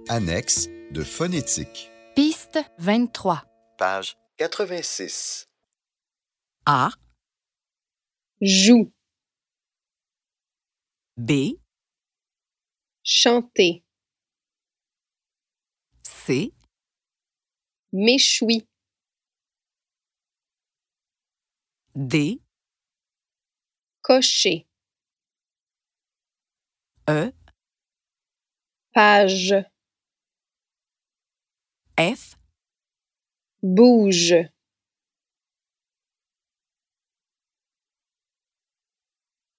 Annexe de phonétique. Piste 23. Page 86. A, joue, B, chanter, C, méchoui, D, cocher, E, page, F, bouge.